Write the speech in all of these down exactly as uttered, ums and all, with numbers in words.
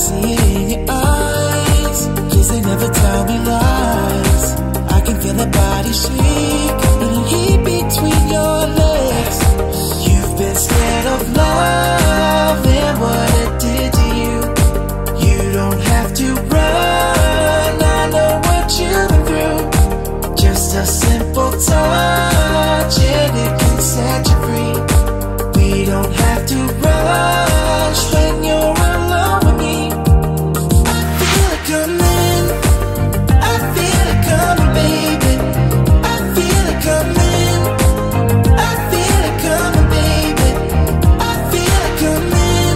see it in your eyes, 'cause they never tell me lies. I can feel the body shake and the heat between your legs. You've been scared of love and what it did to you. You don't have to run, I know what you've been through. Just a simple touch and it can set you free. We don't have to rush when you're alone with me. I feel it coming, I feel it coming, baby. I feel it coming, I feel it coming, baby. I feel it coming,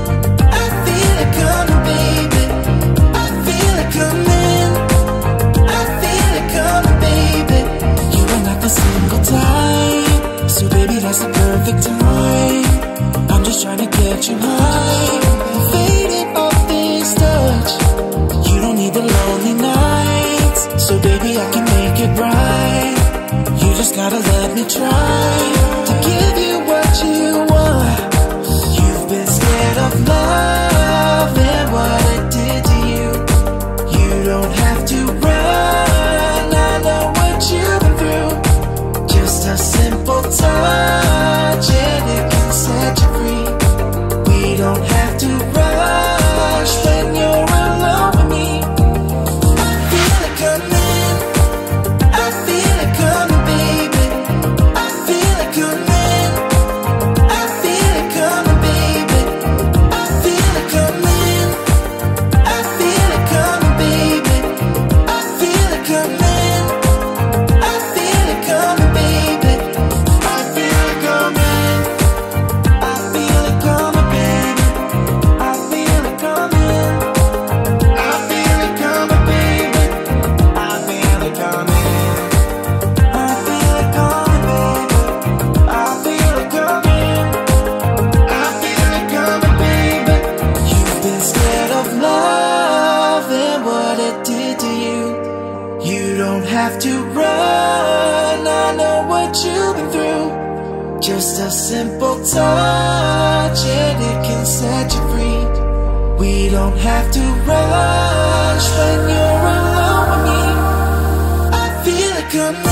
I feel it coming, baby. I feel it coming, I feel it coming, baby. You are not the single type, so baby that's the perfect time. I'm just trying to get you high, faded off this touch. You don't need the lonely nights, so baby I can make it right. You just gotta let me try to give you what you want. You've been scared of love and what it did to you. You don't have to run, I know what you've been through. Just a simple touch and it can set you free. We don't have to rush when you're alone with me. I feel it coming, I feel it coming, baby. I feel it coming, I feel it coming, baby. I feel it coming, I feel it coming, baby. I feel it coming, I feel it coming, baby. I feel it coming, I feel it coming, baby. I feel it coming, I feel it coming, baby. I feel it coming, I feel it coming, baby. I feel it coming, I feel it coming, baby. You've been scared of love and what it did to you. You don't have to run, I know what you've been through. Just a simple touch and it can set you free. We don't have to rush when you're alone with me. I feel it coming.